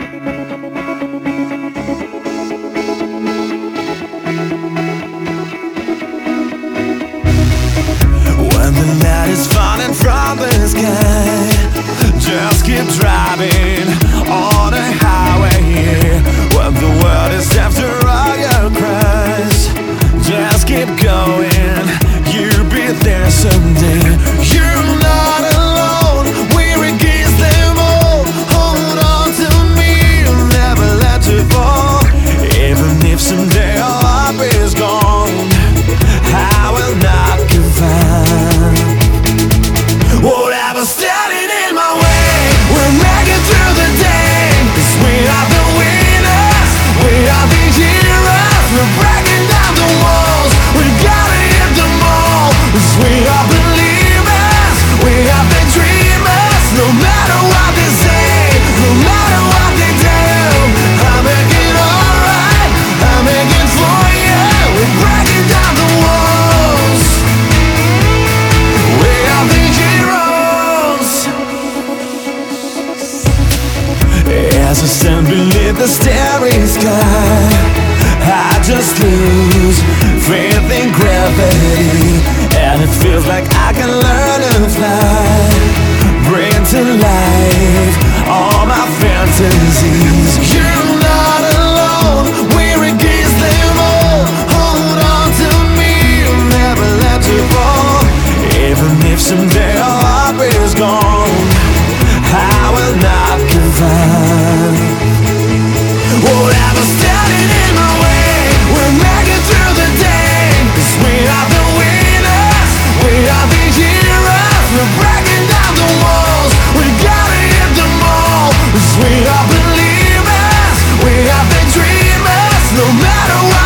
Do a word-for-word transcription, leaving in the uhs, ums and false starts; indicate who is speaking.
Speaker 1: When the light is falling from the sky, just keep driving on the highway. When the world is after all your cries, just keep going, you'll be there someday. You're not alone, we're against them all. Hold on to me, never let you fall. Even if someday all hope is gone, I will not give up. Whatever's standing in my way, we'll make it through the day. 'Cause we are the winners, we are the heroes. We're breaking down the walls, we gotta hit them all. 'Cause we are believers, we are the dreamers. No matter what they say, no matter what they do, I'll make it alright, I'll make it for you. We're breaking down the walls, we are the heroes. As I stand beneath the starry sky, I just lose faith in gravity, and it feels like I can learn to fly, bring to life all my fantasies. You're not alone, we're against them all. Hold on to me, never let you fall. Even if someday all hope is gone, I will not give up. Whatever's standing in my way, we'll make it through the day. 'Cause we are the winners, we are the heroes. We're breaking down the walls, we gotta hit them all. 'Cause we are believers, we are the dreamers. No matter what